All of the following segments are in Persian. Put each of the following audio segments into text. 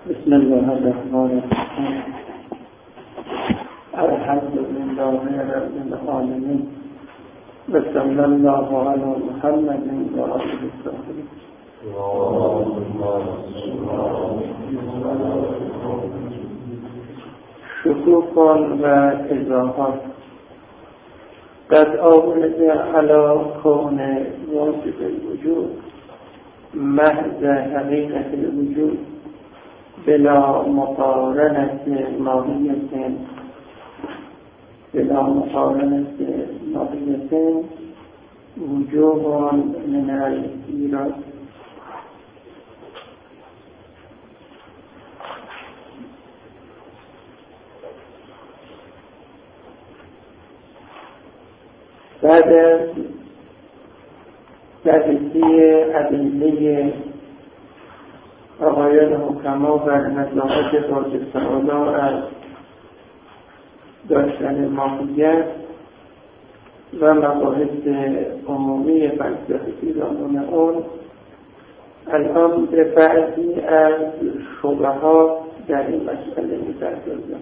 بسم الله الرحمن الرحیم. الحمد لله رب العالمین و صلی الله علی محمد و آله الطاهرین. شکوکان و اضافات قد آورده علی کون واجب الوجود محض حقیقت الوجود بلا مقارنت ماهیت وجوب من الایراد. بعد از بررسی ادله آقایان حکما بر نزاعت واجب تعالی از داشتن ماهیت و مباحث عمومی فلسفی رانون اون، الان به بعضی از شبهات در این مسئله می‌پردازم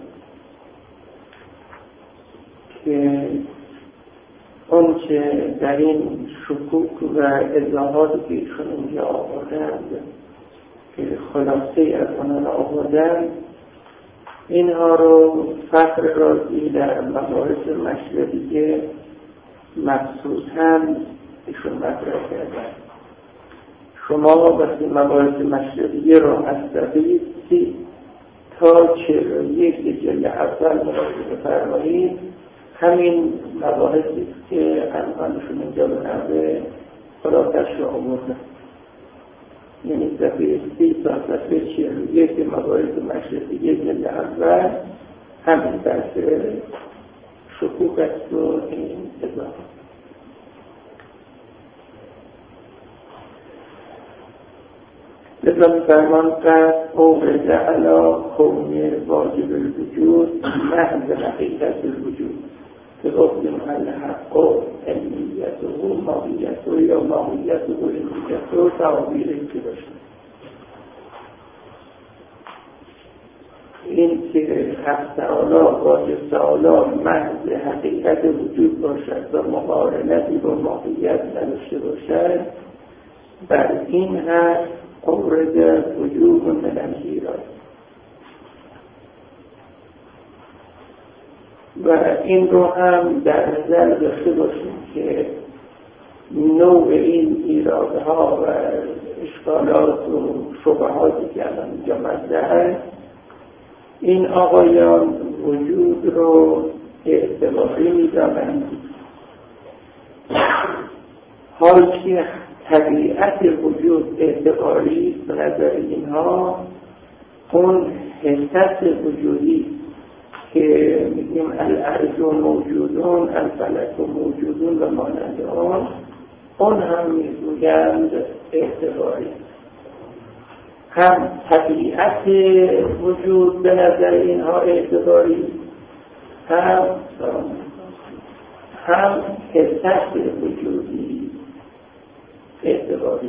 که اون چه در این شکوک و اضافاتی که ایشون اینجا آوردند که خلاصه از آنها آوردند، اینها رو فخر رازی در مباحث مشربیه مبسوط هم ایشون مطرح کردن. شما وقتی مباحث مشربیه رو از صفحه 30 تا 41 جلد اول مراجعه بفرمایید، همین مباحثی که الانشون اینجا به نحوه خلاصش رو آوردن، یعنی صفحه 30 تا صفحه 41 مباحث مشربیه جلد اول همین بحث شکوک است و این اضافه. لذا فرمان قد اورد علی کون واجب الوجود محض حقیقت الوجود که گفتیم الحق و علمیت و ماهیت و یا ماهیت و علمیت و تعابیری که داشتیم. این که حق تعالی واجب تعالی محض حقیقت وجود باشد و مقارنتی با ماهیت نداشته باشد، بر این هست اورد وجوب من الایراد. و این رو هم در نظر داشته باشیم که نوع این ایرادها و اشکالات و شبهاتی که الان اینجا مطرح است، این آقایان وجود رو اعتباری می‌دانند، حال که طبیعت وجود اعتباری به نظر اینها اون حسس وجودی که میگیم الارض موجودون الفلک موجودون و مانند اون هم میگویند اعتباری. هم طبیعت وجود به نظر اینها اعتباری، هم حسس وجودی اعتباری.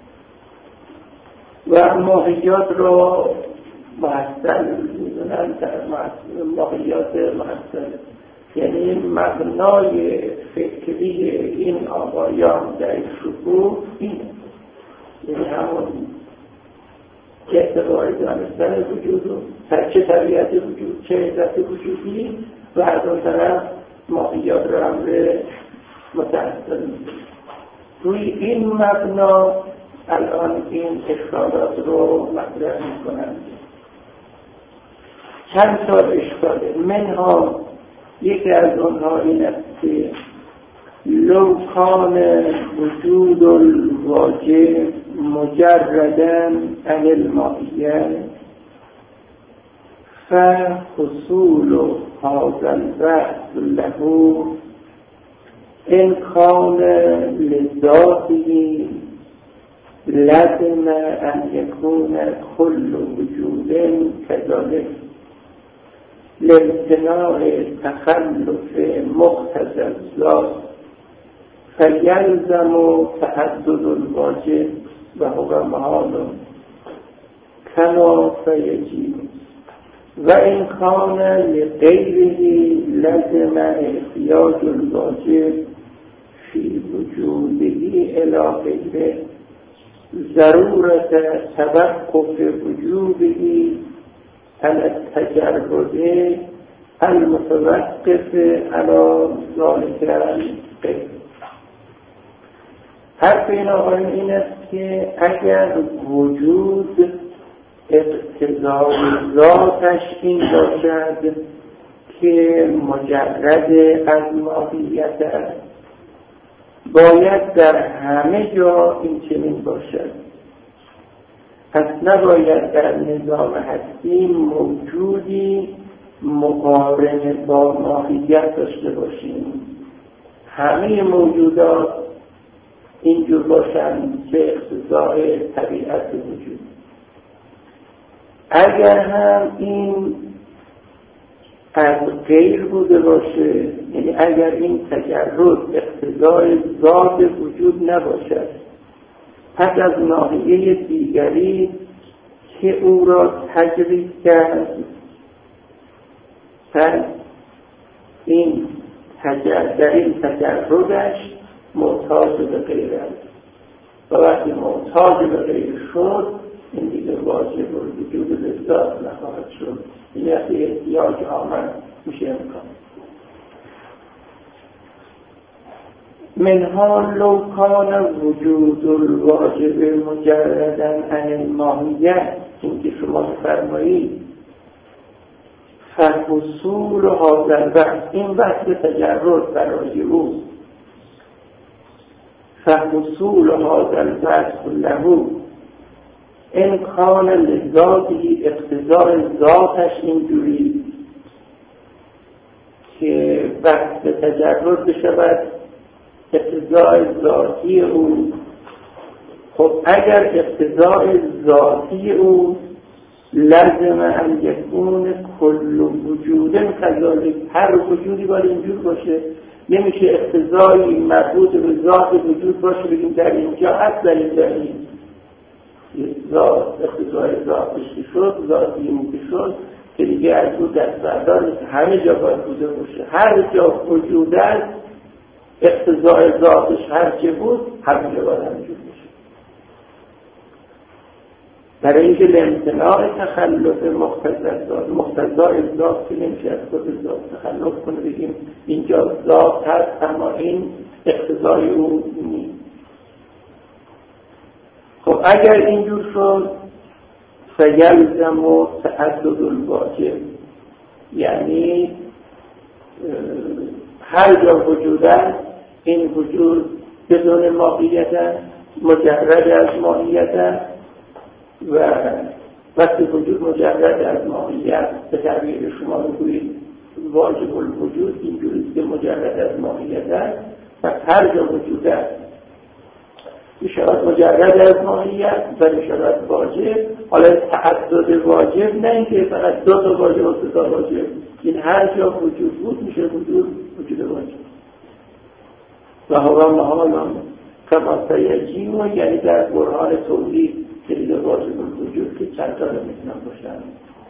و ماهیات رو محصل میدونن، در ماهیات محصل یعنی مبنای فکری این آقایان در شکوک اینه، یعنی همون اعتباری دانستن وجود رو، چه طبیعت وجود چه حسس وجودی، و از اون طرف ماهیات رو هم متأثر میده. روی این مبنا الان این اشکالات رو مطرح میکنند. چند تا اشکاله، منها یکی از اونها این است که لو کان وجود الواجب مجردا عن الماهیت فحصول هذا البحث له ان کان لذاته لازم ان يكون كل وجود كذلك لامتناع تخلف مقتضى الذات فيلزم تعدد الواجب و هو محال کما فیجیب و این کان لغیره لزم احتیاج الواجب فی وجوده الی غیره ضرورت توقف وجوده علی التجرد المتوقف علی ذلك الغیر. حرف این آقایون این است که اگر وجود اقتضای ذاتش این باشد که مجرد از ماهیت است، باید در همه جا این چنین باشد. پس نباید در نظام هستی موجودی مقارن با ماهیت داشته باشیم. همه موجودات اینجور باشند به اقتضای طبیعت وجود. اگر هم این از غیر بوده باشه، یعنی اگر این تجرد اقتضای ذات وجود نباشد، پس از ناحیه دیگری که او را تجرید کرد، پس این در این تجردش محتاج به غیر است و وقتی محتاج به غیر شد، این دیگه واجب وجود لذات نخواهد شد. این وقتی احتیاج آمد میشه امکان. منها لو کان وجود الواجب مجردا عن الماهیت، این که شما فرمایید فحصول هذا البحث، این بحث تجرد برای او، فحصول هذا البحث له امکان لذاتی اقتضای ذاتش اینجوری که بحث تجرد بشود اقتضای ذاتی او. خب اگر اقتضای ذاتی او لازم ان یکون کل وجود کذالک، هر وجودی باید اینجور باشه. نمیشه اقتضای مربوط به ذات وجود باشه بگیم در اینجا هست در اینجا نیست. ذات اقتضای ذاتش که شد، ذاتی اون که شد که دیگه از او دست بردار نیست، همه جا باید بوده باشه. هر جا وجود است اقتضای ذاتش هر چه بود همه جا باید همینجور باشه. برای اینکه لامتناع تخلف مقتضای ذات که نمیشه از خود ذات تخلف کنه بگیم اینجا ذات هست اما این اقتضای او نیست. خب اگر اینجور شد فیلزم تعدد الواجب، یعنی هر جا وجود است این وجود بدون ماهیت است، مجرد از ماهیت است و وقتی وجود مجرد از ماهیت به تعبیر شما بگویید واجب الوجود اینجوریست که مجرد از ماهیت است و هر جا وجود است میشود مجرد از ماهیت و میشود واجب. حالا تعدد واجب نه اینکه فقط دو تا واجب و سه تا واجب، این هر جا وجود بود میشه وجود واجب. و هوا محالان کما سیجیم، یعنی در برهان توحید که دیگه واجب الوجود که چند تا نمیتونن باشن.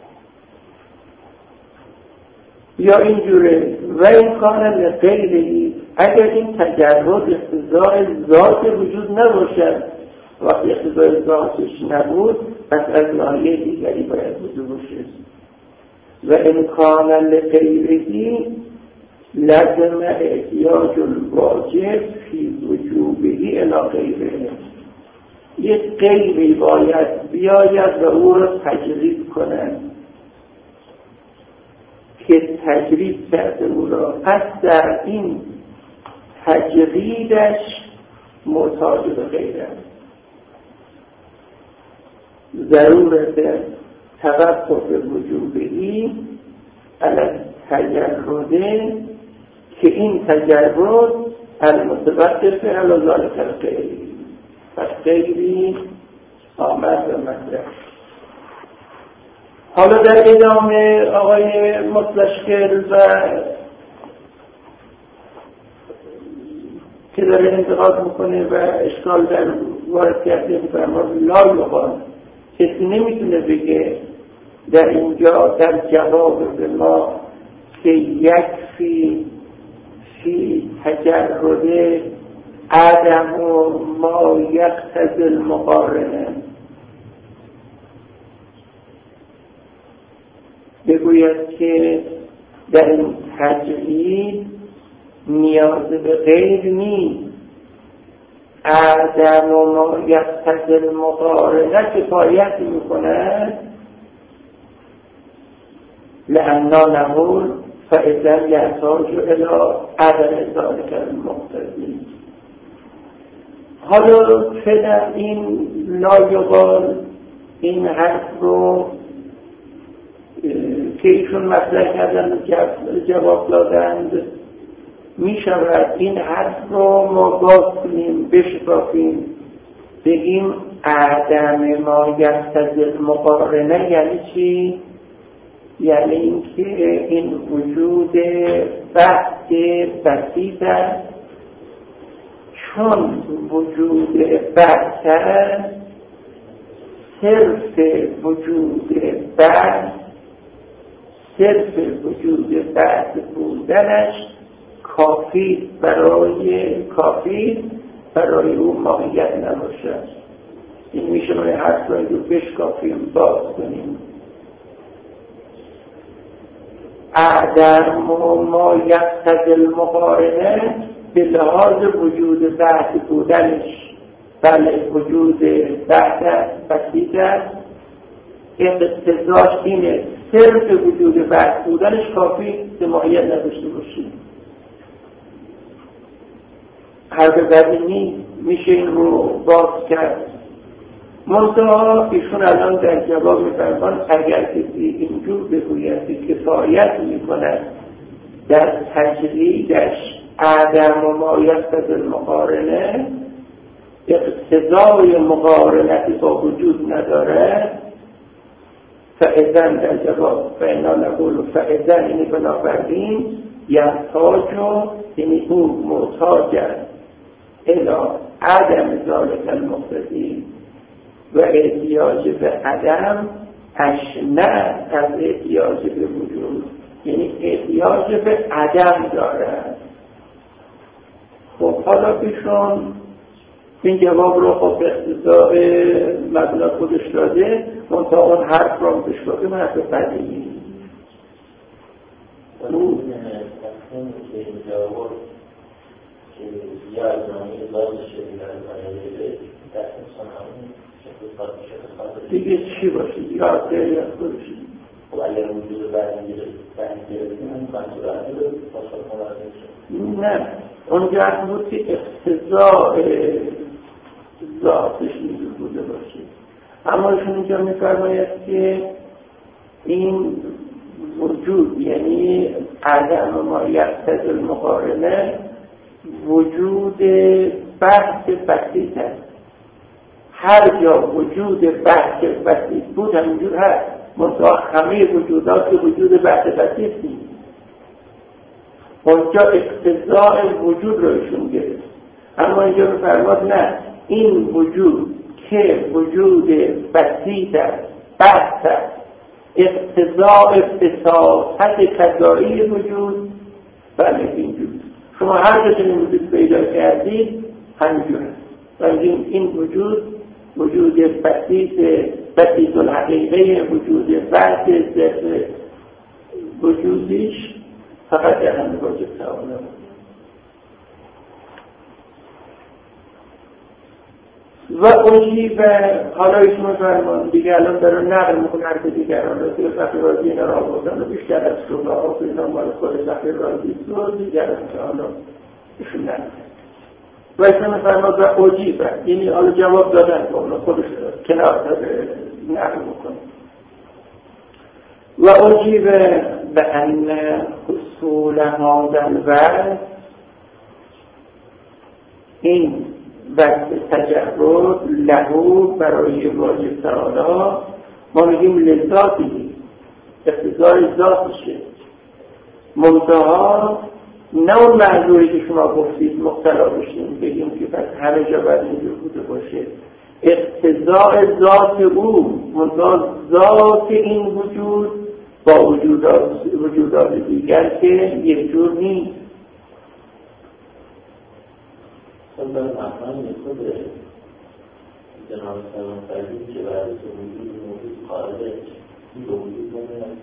یا اینجوره و این کان لغیره، اگر این تجرد اقتضای ذات وجود نباشد، وقتی اقتضای ذاتش نبود پس از ناحیه دیگری باید وجود باشه. و این کان لغیره لازم احتیاج الواجب فی وجوبه الی غیره، یک غیری باید بیاید و او را تجرید کنند که تجرید کرده او را، پس در این تجریدش محتاج به غیر است. ضرورت توقف وجوبی علی تجرده که این تجرد المتوقف علی ذلک الغیر، پس غیری آمد و مطرح. حالا در ادامه آقای متلشکر و که داره انتقاد میکنه و اشکال در وارد کرده فرمان لا یقال، کسی نمیتونه بگه در اینجا در جواب به ما که یکفی فی تجرد عدم و ما یقتضی المقارنه، بگوید که در این تجرید نیاز به غیر نیست، عدم و ما یقتضی المقارنه کفایت میکند، لأننا نقول فإذا يحتاج إلى عدم ذلك المقتضی. حالا چه در این لایقال این حرف رو که ایشون مطرح کردن جواب دادند، می شود این حرف رو ما باز کنیم، بشکافیم، بگیم عدم ما یقتضی المقارنه یعنی چی؟ یعنی اینکه این وجود بحث بسیط است، چون وجود بحث است صرف وجود بحث بودنش کافی برای او ماهیت نباشد. این میشه من حرف رو بشکافیم، باز کنیم. عدم ما یقتضی المقارنه به لحاظ وجود بحث بودنش، بله وجود بحث بسیط است، اقتضاش اینه صرف وجود بحث بودنش کافی به ماهیت نداشته باشید. حرف بدی نیست، میشه این رو باز کرد. منتها ایشون الان در جواب میفرمان اگر کسی اینجور بگوید کفایت میکند در تجریدش عدم و ما یقتضی المقارنه، اقتضای مقارنت با وجود نداره، فاذن در جواب فانا نقول فاذن یعنی بنابراین یحتاج یعنی اون محتاج است الی عدم ذلک المقتضی و احتیاج به عدم اشنع از احتیاج به وجود، یعنی احتیاج به عدم دارد. خب حالا پیشون این جواب رو خب اقتضاء مبنا خودش داده، منتها اون حرف رو بشکافه من حرف بدی اون که این جواب که یا از نامی ازاز شدید در انسان همون دیگه چی باشید؟ یا خیلی از خودشید خب اگر وجود برنگیره نه، اونجا بود که اقتضاء ذاتش نیز بوده باشه. اما ایشون اینجا میفرماید که این وجود یعنی عدم ما یقتضی المقارنه وجود بحث بسیط است. هر جا وجود بحث بسیط بود همینجور هست، منتها همه وجودات که وجود بحث بسیط نیست. اونجا اقتضاء وجود رو ایشون گرفت، اما اینجا بفرماد نه، این وجود که وجود بسیط است، بحث است، اقتضاء بساطت کذایی وجود، بله اینجور شما هر جا وجود پیدا کردید همینجور هست. ولی این وجود بسیط الحقیقه، وجود بحث صرف وجودیش فقط در همین واجب تعالی. و اجیب حالا ایشون فرمان دیگه الان داره نقل میکنه حرف دیگران رو که فقیر رازی اینا را آوردن و بیشتر از شبه ها که اینا مال خود فقیر رازی و دیگران که حالا ایشون نقل و ایشون فرمان و اجیب یعنی حالا جواب دادن خودش کنار داده نقل میکنه. و اجیب به ان حصول هذا الوقت، این وقت تجرد لهو برای واجب تعالی ما میگیم لذاتی اقتضای ذاتشه، منتها نه اون معذوری که شما گفتید مبتلا بشیم بگیم که پس همه جا باید اینجور بوده باشه، اقتضاء ذات او، منتها ذات این وجود با وجودات دیگر که یک جور نیست. خب در معنی خود جناب سلام فرزید که بعد از وجود خارجه این به وجود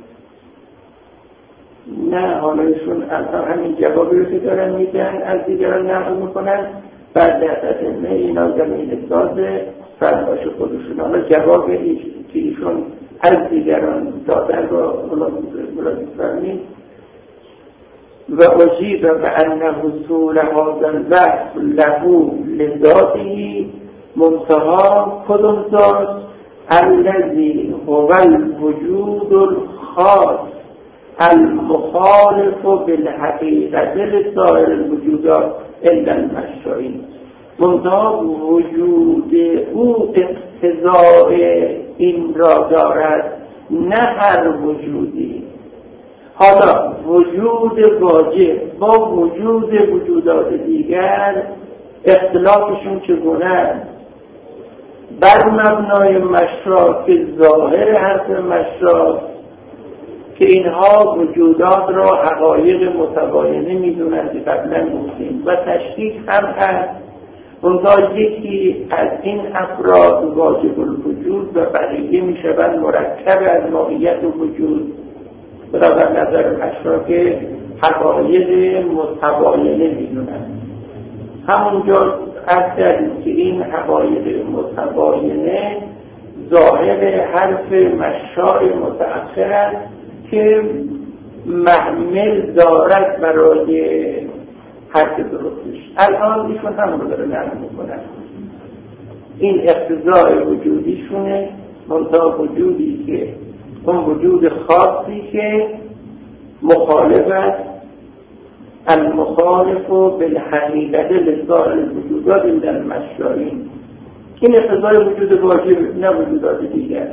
نه، حالا ایشون اصلا همین جوابی رو که دارن میدن از دیگران نقل میکنن، بعد در تطمه اینا زمین ساز فرمایش خودشون. حالا جوابی که ایشون از دیگران دادن رو ملاحظه فرمید و اجیب و انه حصول هذا الوصف له لذاته منتها کدوم ذات الذی هو الوجود الخاص المخالف بالحقیقت لسائر الوجودات الا المشاعین. منتها وجود او اقتضاء این را دارد، نه هر وجودی. حالا وجود واجب با وجود وجودات دیگر اختلافشون چگونه است؟ بر مبنای مشرا که ظاهر حرف مشرا که اینها وجودات را حقایق متباینه میدونند که قبلا گفتیم و تشکیک هم هست. منتها یکی از این افراد واجب الوجود و بقیه می شود مرکب از ماهیت وجود در نظر مشرا که حقایق متباینه میدونند. همونجا از کردیم که این حقایق متباینه ظاهر حرف مشاع متأخر است که محمل دارد برای حرف درستش. الان ایشون همون رو داره نقل میکنن. این اقتضاء وجودیشونه، منتها وجودی که اون وجود خاصی که مخالف است، المخالف بالحقیقت لسائر الوجودات الا المشاعین. این اقتضاء وجود واجب، نه وجودات دیگر.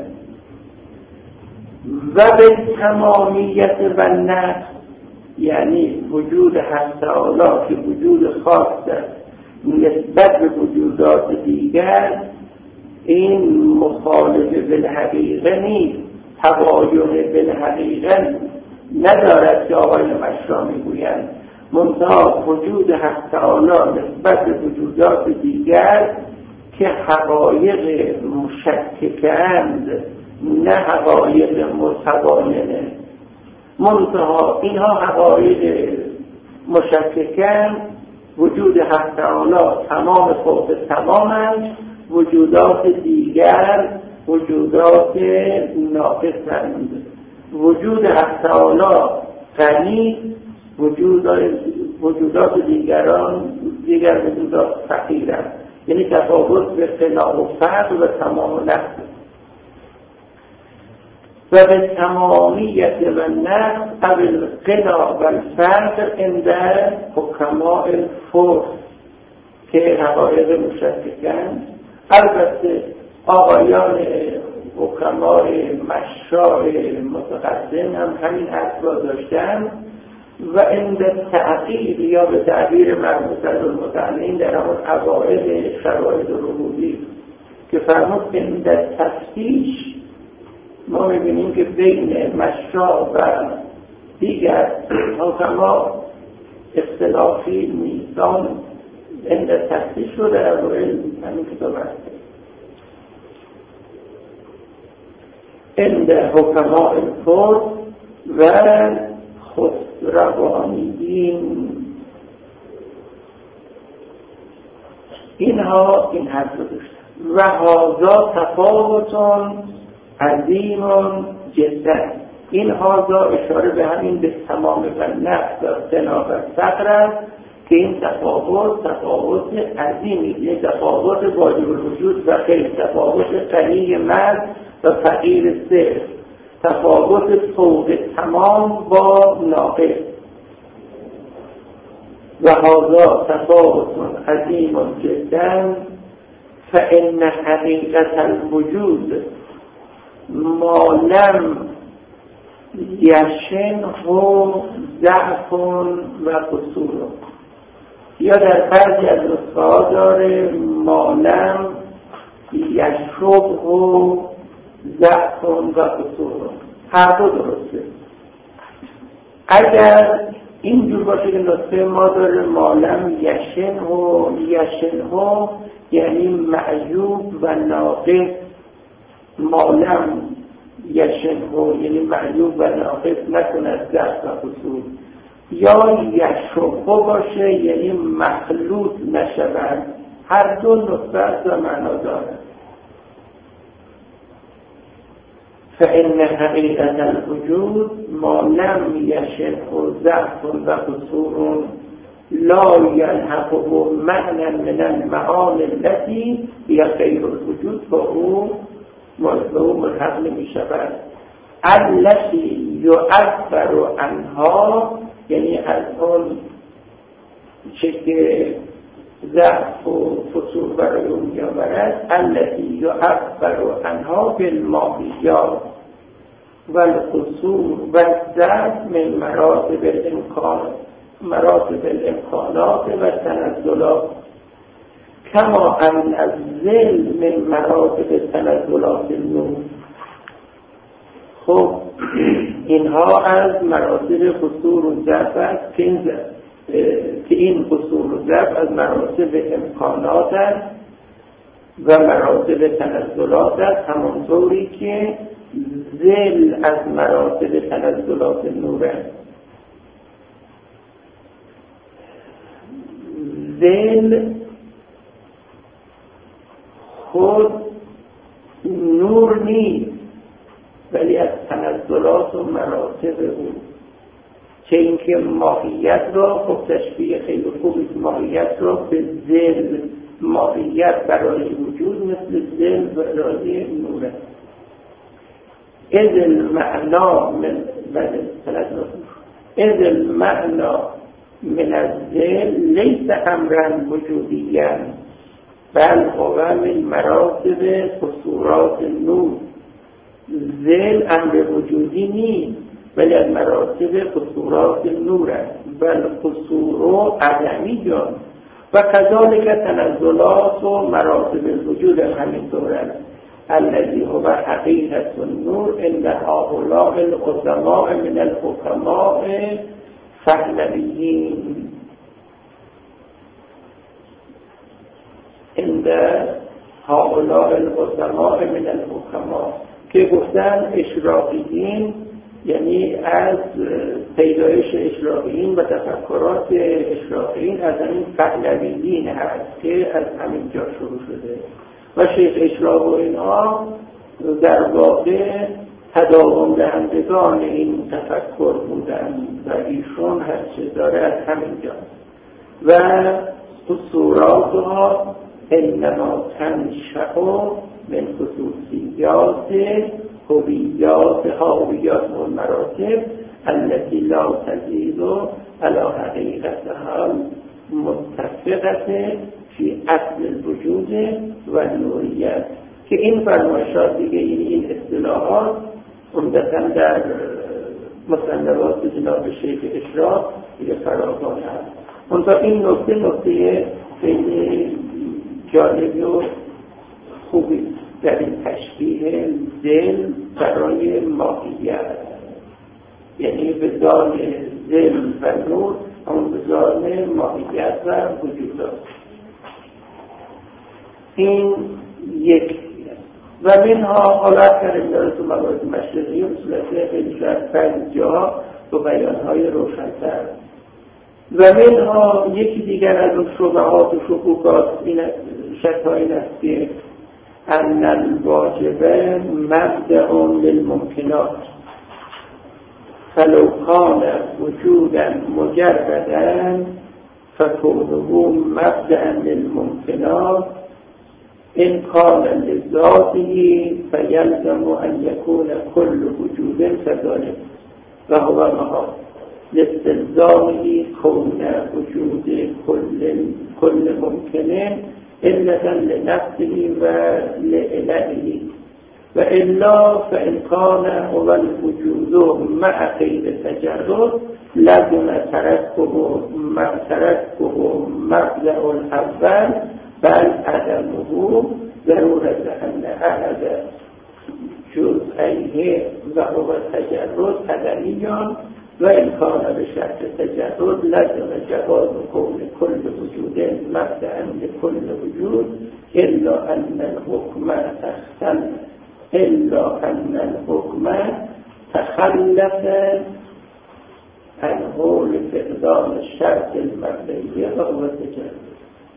و به تمامیت و نقص، یعنی وجود حق تعالی که وجود خاص است نسبت به وجودات دیگر، این مخالف بالحقیقه نیست، تباین بالحقیقه ندارد که آقای مشرا میگویند. منتها وجود حق تعالی نسبت به وجودات دیگر که حقایق مشککند، نه حقایق متباینه. منتها اینها حقایق مشککند، وجود حق تعالی تمام فوق تمامند، وجودات دیگر وجودات ناقصند. وجود حق تعالی غنی، وجودات دیگر وجودات فقیرند. یعنی تفاوت به خلاف و فرق و تمام و نقص. و به تمامیت و نقص او الغنا و الفرق عند حکماء الفرس که حقایق مشککند. البته آقایان حکمای مشاع متقدم هم همین حرف را داشتن و عند تحقیق یا به تعبیر مربوط المتعنین در همون اوائل شرایط ربوبی که فرمود عند تفتیش ما می‌بینیم که بین مشاع و دیگر حکما اختلافی میزان عند تفتیش رو در اوائل همین کتاب هست. عند حکماء الفرس و خسروانیین اینها این حرف رو داشتن. و هذا تفاوت عظیم جدا. این هذا اشاره به همین به تمام و نقص و غنا و فقر است که این تفاوت عظیمی، یعنی تفاوت واجب الوجود و غیر تفاوت غنی مرد و فقیر صرف، تفاوت فوق تمام با ناقص. و هذا تفاوت عظیم جدا فإن حقیقت الوجود ما لم یشنه ضعف و قصور. یا در بعضی از نسخه‌ها داره ما لم یشرب و ضعف و قصور، هر دو درسته. اگر اینجور باشه که نطفه ما داره مالم یشن و یعنی معیوب و ناقص، مالم یشن و یعنی معیوب و ناقص نکند ضعف و قصور، یا یشرب باشه یعنی مخلوط نشود، هر دو نطفه و معنا دارد. فإن حقیقت الوجود ما لم یشنه ضعف و قصور لا یلحقه معنى من المعانی التي هي غیر الوجود، فهو ملحق نمی شود. التي یعبر عنها یعنی از اون چه که ضعف و فصول برای اون می‌آورد، التي یعبر عنها بالماهیات و القصور و الضعف من مراتب الامکانات و تنزلات، کما ان الذل من مراتب تنزلات النور. خب اینها از مراتب قصور و ضعف است که این قصور و ضعف از مراتب امکانات است و مراتب تنزلات است، همانطوری که ذل از مراتب تنزلات نور است. ذل خود نور نیست، ولی از تنزلات و مراتب او، چه اینکه ماهیت را، خب تشبیه خیلی خوبی، ماهیت را به ذل، ماهیت برای وجود مثل ذل برای نور است. اذ المعنى من الذل لیس امرا وجودیا بل هو من مراتب قصورات النور. ذل امر وجودی نیست، ولی از مراتب قصورات نور است، بل قصور عدمی جان و کذالک تنزلات و مراتب الوجود همینطور است. الذی هو حقیقت النور عند هؤلاء العظماء من الحکماء پهلویین، عند هؤلاء العظماء من الحکماء که گفتن اشراقیین، یعنی از پیدایش اشراقیین و تفکرات اشراقیین از همین پهلویین هست که از همین جا شروع شده و شیخ اشراق و اینها در واقع تداوم دهندگان این تفکر بودن و ایشون هرچه داره از همین جا و قصوراتها انما تنشأ من خصوصیات هویات و مراتب التي لا تزيد على حقیقتها متفقه فی اصل الوجود و نوریت، که این فرمایشات دیگه این اصطلاحات عمدتاً در مصنفات جناب شیخ اشراق دیگه فراوان هست. منتها این نکته خیلی جالبی و خوبی در این تشبیه ذل برای ماهیت، یعنی به دان ذل و نور همون به دان ماهیت و وجودات. این یک و منها حالا کردیم داره تو موارد مشرقی و صورت خیلی شاید پنج جا با بیانهای روشن‌تر. و منها یکی دیگر از اون شبهات و شکوکات شک‌های این است که ان الواجب مبدأ للممکنات فلو کان وجودا مجردا فكونه مبدأ للممکنات ان کان لذاته فیلزم ان یکون کل وجود كذلك و هو محال لاستلزامه کون وجود کل ممکنه علتا لنفسه و لعلته و الا فان کان هو الوجود مع غیر تجرد لازم ترکه مبدأ الاول بل عدمه ضرورت ان احد جزئیه و هو تجرد تدریجان و امکان به شرط تجرد لازم جواز قول کل وجود مبدأ لكل وجود الا ان الحكم تخلف عن قول فقدان الشرط المبدئیه و هو تجرد.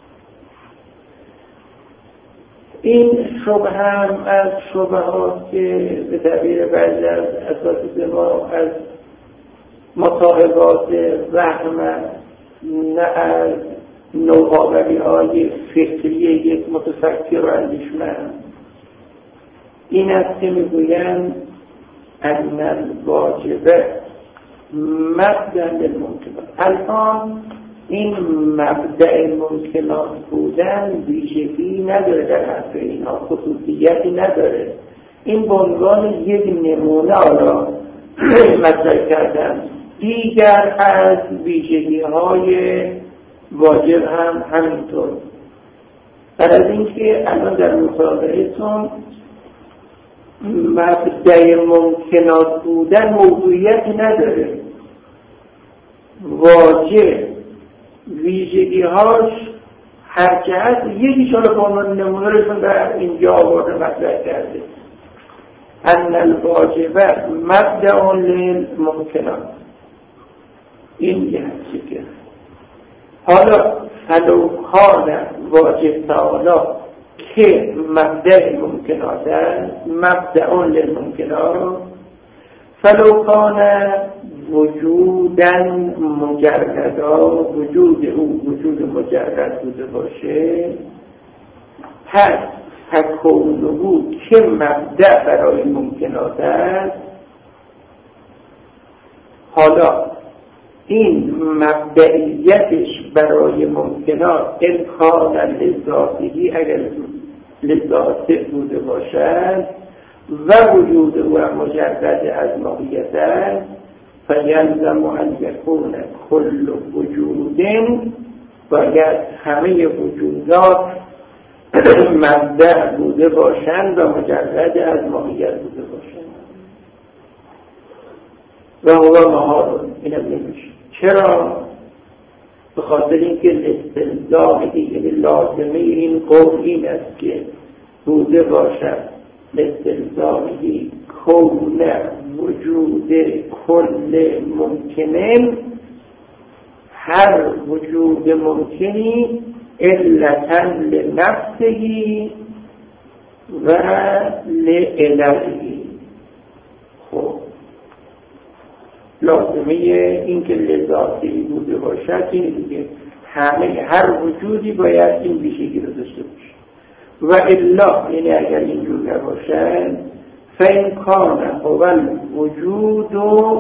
این شبه هم از شبهات که به تعبیر بعضی از اساتید ما از مصاحبات وهم نه از نوآوری‌های فکری یک متفکر و اندیشمند این است که میگویند ان الواجب مبدأ للممکنات. الان این مبدأ ممکنات بودن ویژگی نداره، در حرف اینها خصوصیتی نداره. این به عنوان یک نمونه را مطرح کردم. دیگر از ویژگی‌های واجب هم همینطور. بعد از اینکه الان در مصاحبهتون مبدأ ممکنات بودن موضوعیتی نداره، واجب ویژگی‌هاش هر جهت یکیشون رو به عنوان نمونه رسون در اینجا آورده مطرح کرده. ان الواجب مبدأ للممکنات. این یه هستی که حالا فلو کان واجب تعالی که مبدأ ممکنات است، مبدأ للممکنات، فلو کان وجودن مجردا، وجود او وجود مجرد بوده باشه، پس تکونه که مبدأ برای ممکنات است. حالا این مبدئیتش برای ممکنات امکان لذاتهی اگر لذات بوده باشد و وجود او مجرد از ماهیت است، فیلزم ان یکون کل وجود، باید همه وجودات مبدأ بوده باشند و مجرد از ماهیت بوده باشند. و هو محال، اینم نمیشه. چرا؟ به خاطر اینکه استلزام دیگه لازمه این قول این است که بوده باشد استلزامی کون وجود کل ممکنه، هر وجود ممکنی علتا لنفسهی و لعلهی. خب لازمه این که لذاتی بوده باشد این دیگه هر وجودی باید این ویژگی رو داشته باشه. و الا یعنی اگر اینجور نباشد فإن کان اول وجود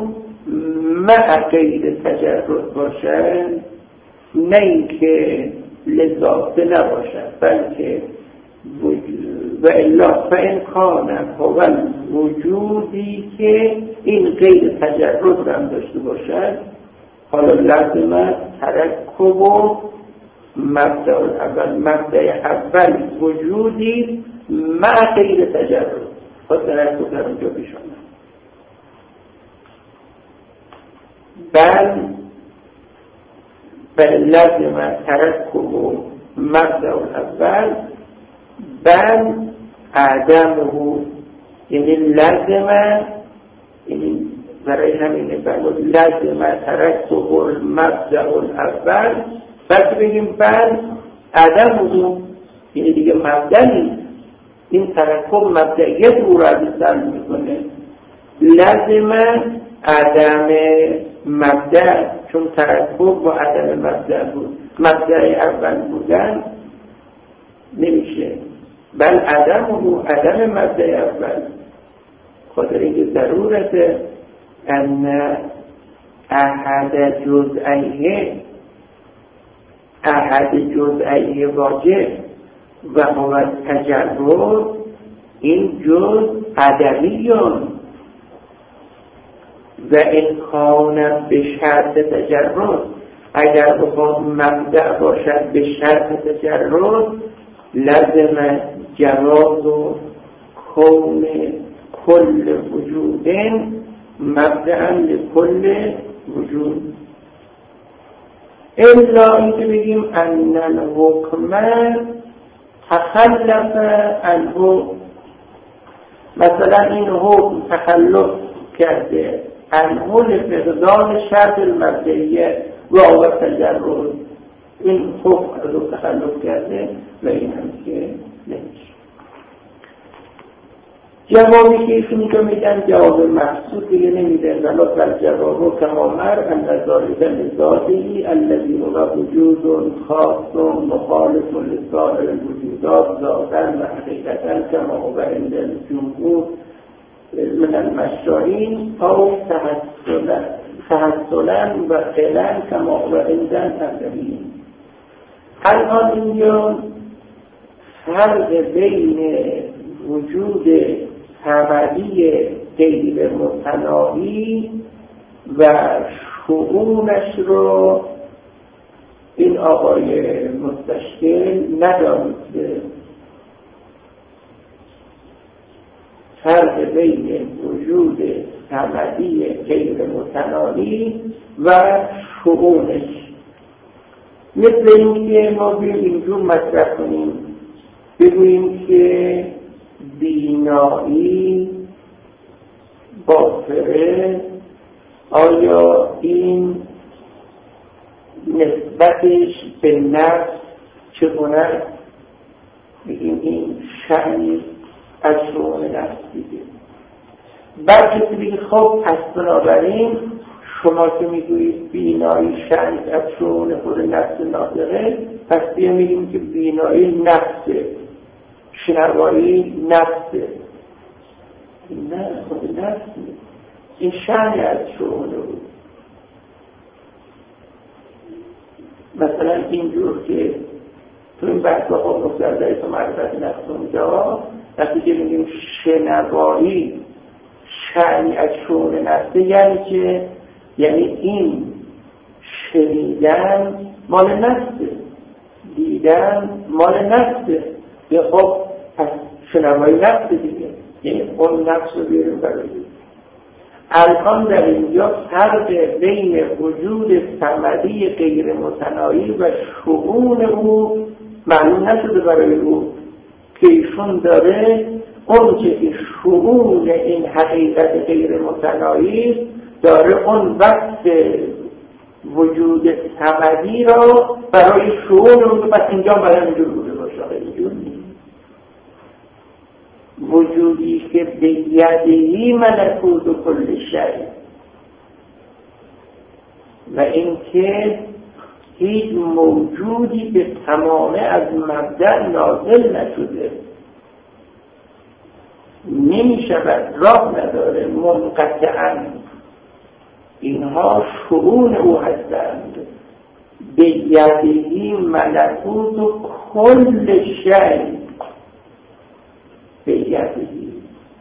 مع غیر تجرد باشد، نه اینکه لذات نباشد بلکه و الا فإن کان اول وجودی که این غیر تجرد هم داشته باشد، حالا لازم ترکب و مبدأ اول وجودی مع غیر تجرد و ترکب در اونجا پیشانه. بل لازم ترکب و مبدأ اول بل عدمه، یعنی لازمه، یعنی برای همینه بل لازمه ترکب مبدأ اول، بس بگیم بل عدمه، یعنی دیگه مبدأ نیست. این ترکب مبدئیت او را از سر میکنه. لازمه عدم مبدأ، چون ترکب با عدم مبدأ بود، مبدأ اول بودن نمیشه. بل عدم مبدأ اول، خاطر اینکه ضرورت ان احد جزئیه واجب و هو تجرد، این جز عدمیان و امکان به شرط تجرد، اگر بخواد مبدأ باشد به شرط تجرد لازم جواز و کون کل وجود مبدأ لکل وجود، الا اینکه بگیم ان الحکم تخلف عنه، مثلا این حکم تخلف کرده عنه لفقدان شرط المبدئیه و آور تجرد، این حکم رو تخلف کرده و این هم که نمیشه. جوابی که ایشون که میدن جواب محسوب دیگه نمیدن، ولی در جواب کمامر اندازاریدن لذاتی الذی هو وجود خاص مخالف لسائر الوجودات ذاتا و حقیقتا کما هو عند الجمهور من المشاهین او تحصلا و فعلا کما هو عند الاولین. الان اینجا فرق بین وجود ثمری غیر متناهی و شؤونش رو این آقای مستشکل ندانسته. فرق بین وجود ثمری غیر متناهی و شؤونش، مثل اینکه ما بیاییم اینجور مطرح کنیم بگوییم که بینایی باطره، آیا این نسبتش به نفس چگونه؟ بگیم این شأنی از شؤون نفس دیگه. بعد کسی بگید خب پس بنابراین شما که میگویید بینایی شأنی از شؤون خود نفس ناطقه، پس بیا میگیم که بینایی نفسه، شنوایی نفسه. نه، خود نفس نیست، این شأنی از شؤون بود. مثلا اینجور که تو این بحث با خود مستردهی تو معرفت نفس اونجا وقتی که میگیم شنوایی شأنی از شؤون نفسه، یعنی که یعنی این شنیدن مال نفسه، دیدن مال نفسه. یه خب پس شنوایی نفسه دیگه، یعنی اون نفس رو بیاریم برای دید. الان در اینجا فرق بین وجود ثمری غیر متناهی و شؤون او معلوم نشده برای او که ایشون داره اون که شؤون این حقیقت غیر متناهی داره اون وقت وجود ثمری را برای شؤون او، پس اینجا برای اینجور بوده باشه، اینجور نیست. وجودی که به یدهی ملکوت کل شیء و اینکه هیچ موجودی به تمامه از مبدأ نازل نشده، نمی شود، راه نداره، منقطعاً اینها شؤون او هستند. به یدهی ملکوت کل شیء، به یدهی.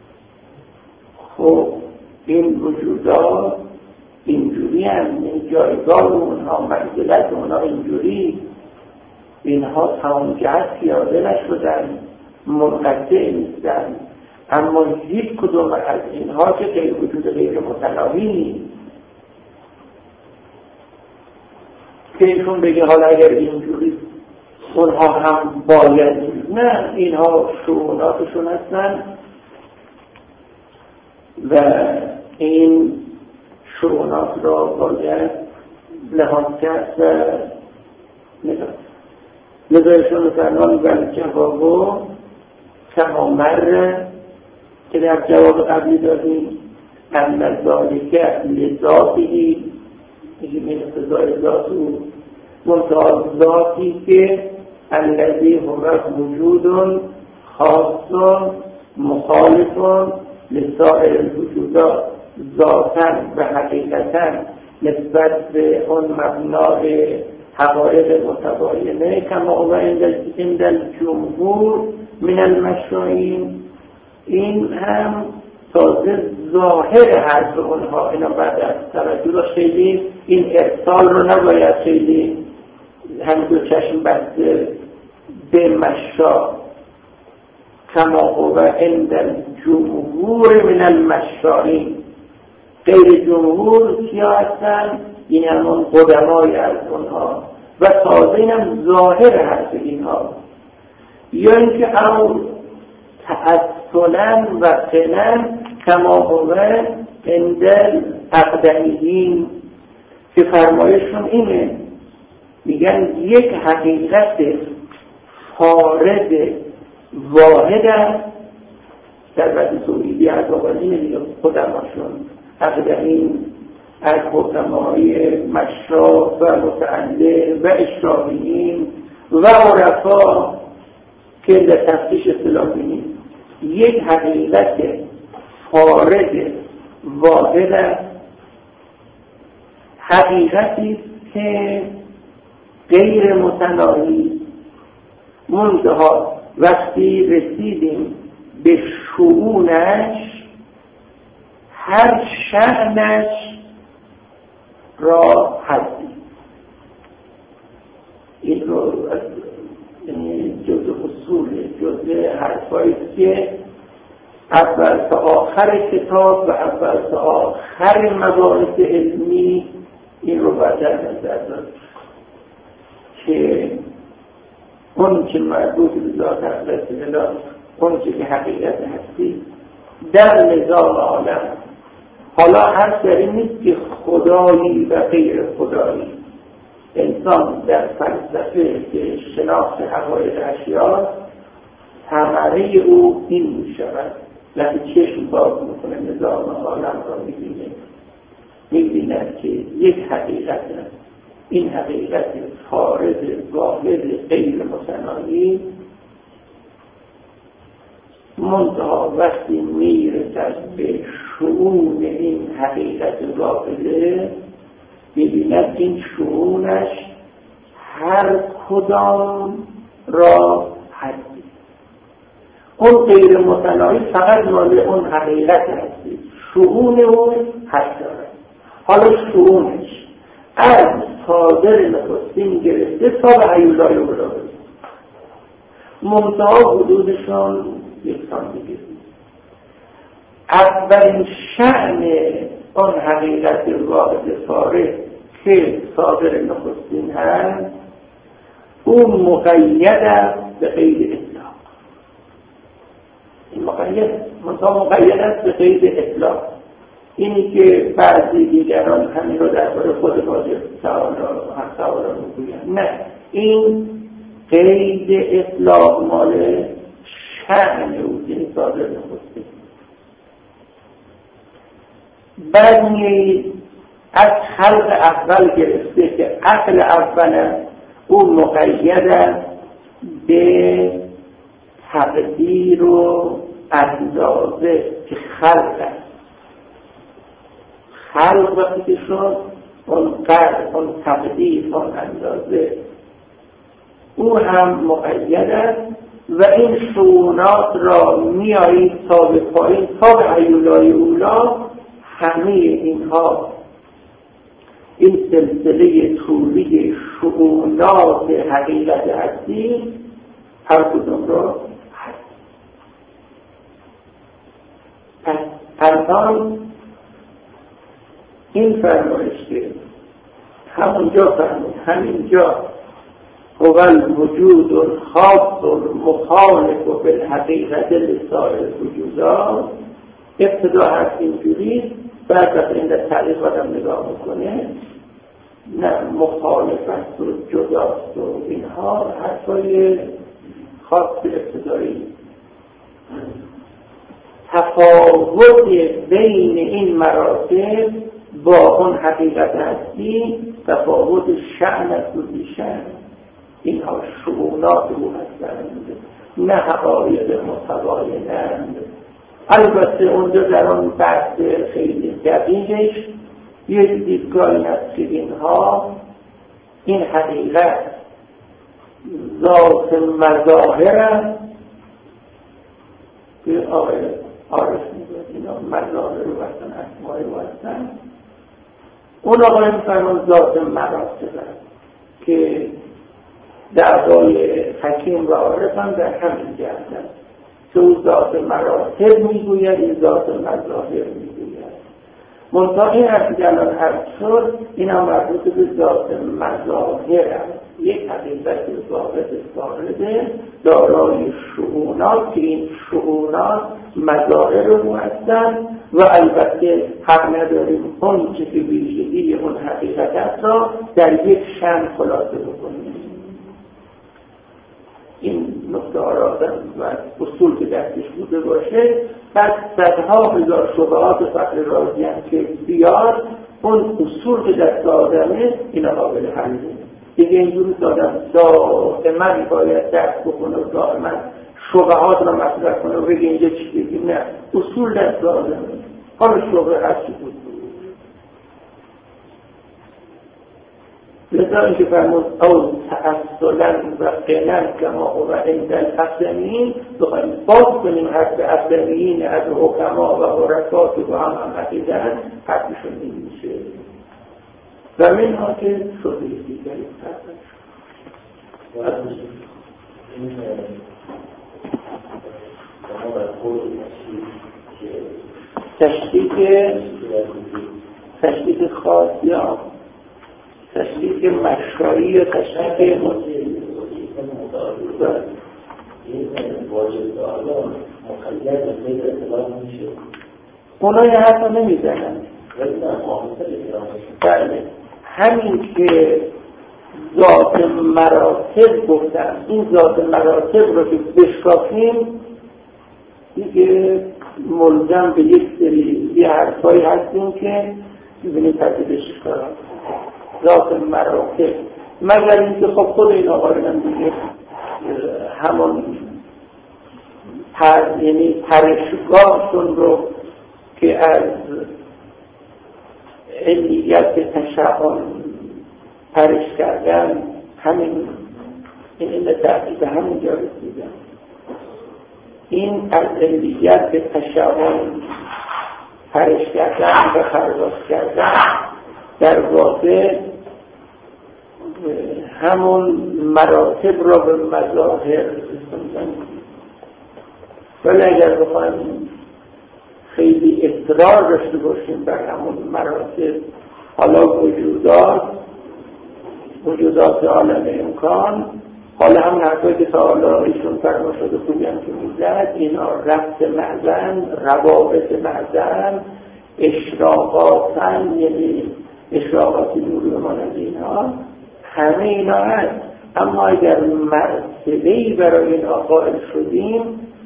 خب این وجودات اینجوری هم، این جایگاه اونها، منزلت اونها اینجوری، اینها تمام جهت پیاده نشدن، منقطع نیستن، اما هیچ کدوم از اینها که غیر وجود غیر متناهی نیست که ایشون بگه حالا اگر اینجوری اونها هم باید، نه، اینها شؤوناتشون هستن و این شؤونات را باید لحاظ کرد و نگاه. نظرشون فرمان و جوابو کمامر که در جواب قبلی دادیم ان ذالک لذاتی، این اقتضای ذات او، منتها ذاتی که الذی هو وجود خاص مخالف لسائر الوجودات ذاتا و حقیقتا نسبت به اون مبنای حقایق متباینه کما هو عند الجمهور من المشاهین. این هم تازه ظاهر حرف اونها، اینا بعد از توجه رو خیلی این ارسال رو نباید خیلی هم دو چشم بسته به مشا کما هو عند الجمهور من المشائین. غیر جمهور کیا هستن؟ این همون قدمای از اونها و تازه اینم ظاهر هست اینها، یا اینکه او تأصلا و قنن کما هو عند الاقدمیین، که فرمایشون اینه، میگن یک حقیقت فارد واحد است در وقت توحیدی از آقایین خودماشون اقدمین از حکمای مشراب و متعلق و اشرافیین و عرفا که در تفتیش اصطلاحی نیست، یک حقیقت فارد واحد است، حقیقتی که غیر متناهی. منتها وقتی رسیدیم به شؤونش، هر شأنش را هستیم. این رو جزء اصول، جزء حرفایی که اول تا آخر کتاب و اول تا آخر مباحث علمی این رو باید در نظر داشت که اون که مربوط به ذات حضرت اله، اون که حقیقت هستی در نظام عالم. حالا حرف در این نیست که خدایی و غیر خدایی. انسان در فلسفه که شناخت حقایق اشیا، ثمره او این می شود وقتی چشم باز میکنه نظام عالم را می‌بیند که یک حقیقت است، این حقیقت فارد واحد غیر متناهی. منتها وقتی میرسد به شؤون این حقیقت واحده، می‌بیند این شؤونش هر کدام را هستی. اون غیر متناهی فقط مال اون حقیقت هستی، شؤون اون هست دارد. حالا شؤونش از صادر نخستین گرفته تا به هیولای اولا برسید، منتها حدودشان یکسان دیگه. اولین شأن آن حقیقت واحد فارغ که صادر نخستین هست، اون مقید است به قید اطلاق. این مقید است به قید اطلاق. اینی که بعضی دیگران همین رو درباره خود واجب تعالی میگویند، نه، این قید اطلاق مال شأن او، یعنی صادر نخستین. بعد از خلق اول گرفته که عقل اول او مقید است به تقدیر و اندازه که خلق است. خلق وقتی که شد، اون قدر، اون تقدیر، اون اندازه او هم مقید است و این شؤونات را میارید تا به پایین، تا به هیولای اولا. همه اینها، این سلسله طولی شؤونات حقیقت هستی، هر کدوم را هست. پس الان این فرمایش که همونجا فرمایش، همینجا هو الوجود الخاص المخالف بالحقیقت لسائر الوجودات، ابتدا هست اینجوری، بعد از این در تعلیق آدم نگاه میکنه نه مخالف است و جداست و اینها حرفای خاص ابتدایی. تفاوت بین این مراتب با اون حقیقت هستی تفاوت شأن است و بیشن. اینها شؤونات او هستند، نه حقایق متباینند. البته اونجا در آن بحث خیلی دقیقش یک دیدگاهی هست که اینها، این حقیقت ذات مظاهر است که آقای عارف میگوید اینا مظاهر و هستن، اسمای و هستن. اون آقای میفرمان ذات مراتب است که دعوای حکیم و عارف هم در همین جهت است که او ذات مراتب میگوید، این ذات مظاهر میگوید. منطقه این هستی که الان حرف شد، این هم مربوط به ذات مظاهر است. یک حقیقت ظاهر سارده دارای شؤونات که این شؤونات مظاهر او هستند و البته حق نداریم اون چه که ویژگی اون حقیقت را در یک شأن خلاصه بکنیم. این نکته آرادن و اصول که دستش بوده باشه، پس صدها هزار شبهات فقر رازی هم که بیاد، اون اصول که دست آدمه اینا قابل حل نیست. دیگه اینجوری دادم دائما باید دست بکنه و دائما شبهات را مطرح کنه و بگه اینجا چی بگیم. نه، اصول دست آدمه. حالا شبه هستی بود لذا اینکه فرمود او تأصلا و قنن کما و عند الاسلمین، بخواهیم باز کنیم حرف اسلمین از حکما و عرفات و هم عقیدن حرفشون این میشه و منها که شده دیگری فرقش تشدید خاص یا تشدید مشروعی یا تشدید اونایی حتی نمیزنن. بله، همین که ذات مراتب گفتن، این ذات مراتب رو که بشکافیم دیگه ملزم به یک سری یه حرفایی هستیم که ببینید تبدیلش کنم ذات مراتب، مگر اینکه خب خود این آقایان دیگه همون یعنی پرشگاهشون رو که از علیت تشعن پرش کردن، همین این علت تحقیق همین جا رسیدن. این از علیت تشعن پرش کردن و خرباز کردن در واقع همون مراتب را به مظاهر رسوندن. ولی اگر بخواهیم خیلی اصرار داشته باشیم بر همون مراتب، حالا وجودات عالم امکان، حالا هم حرفایی که تا حالا ایشون فرما شده خوبی هم که میزد، اینا ربط معدن، روابط معدن، اشراقاتن، یعنی اشراقاتی نوری و مانند اینها، همه اینا هست. اما اگر مرتبه‌ای برای این قائل شدیم،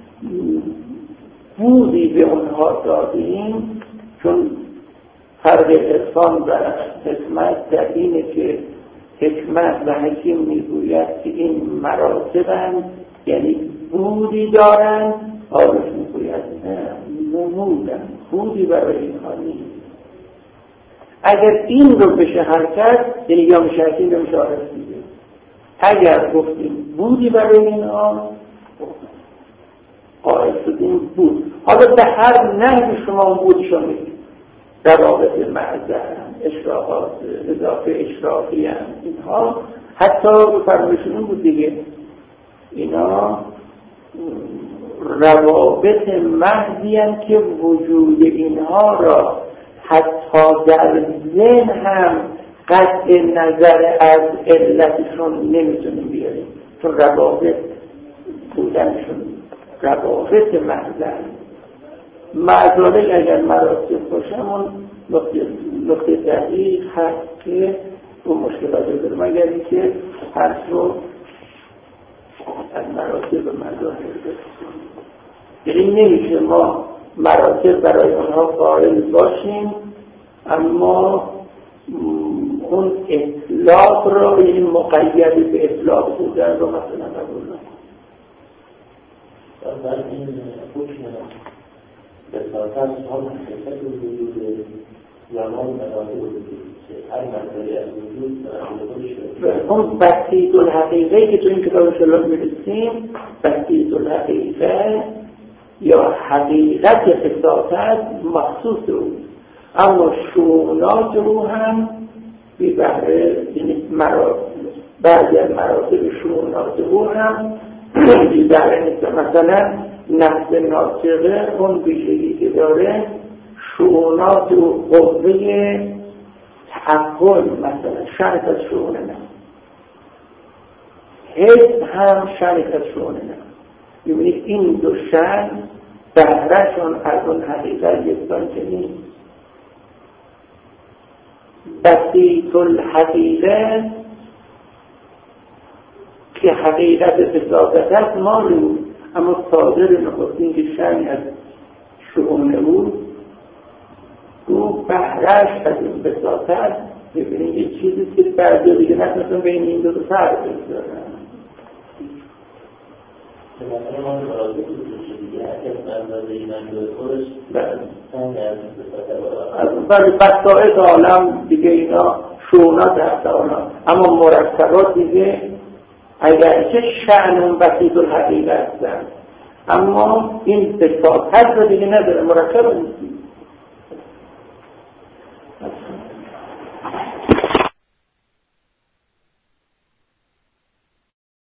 بودی به اونها دادیم، چون فرق عرفان و حکمت در اینه که حکمت و حکیم میگوید که این مراتبند، یعنی بودی دارند، عارف میگوید نه، نمودن، بودی برای اینها نیست. اگر این رو بشه حرکت، یعنی یا میشه حکیم یا میشه عارف دیگه. اگر گفتیم بودی برای اینها، قائل شدیم بود. حالا به هر نحوی شما بودشو میگید، روابط معدن، اشراقات، اضافه اشراقی هم اینها، حتی فرمایشون بود دیگه، اینا روابط محضی هم که وجود اینها را حتی در ذهن هم قطع نظر از علتشون نمیتونیم بیاریم، چون روابط بودنشون روابط محضن. معذالک اگر مراتب باشم، اون نقطه دقیق هست که اون مشکلات رو داره، مگر اینکه هر رو از مراتب و مظاهر داریم. یعنی نمیشه ما مراتب برای اونها قائل باشیم، اما اون اطلاق رو، یعنی مقید به اطلاق بودن رو مثلا نبود. در این حکم بساطت هم حقیقت وجود زمان مراتب وجود که هر مقداری از وجود اون بسیط الحقیقه که تو این کتاب شلال میرسیم، بسیط الحقیقه یا حقیقت بساطت مخصوص او، اما شؤونات او هم بی بهره، یعنی بعضی از مراتب شؤونات او هم بی بهره نیست. مثلا نفس ناطقه اون ویژگی که داره شؤونات و قوه تعقل، مثلا شرط از شؤون نفس، حس هم شرط از شؤون نفس. میبینید این دو شرط بهرهشون از اون حقیقت یکسان که نیست. بسیط الحقیقه که حقیقت بساطت است معلوم، اما صادر نخستین که شأن از شؤون او بهرهش از این بساطت. ببینید یه چیزی که بعضی دیگه نتونستون بین این دو فرق بگذارن. مثلا ما مرازه که دیگه اگر اندازه این انجای خودش سنگ از بساعت عالم دیگه اینا شؤونات هست عالم، اما مرکبات دیگه اگرچه شأن اون بسیط الحقیقه هستن اما این بساطت رو دیگه نداره، مرکب نیست.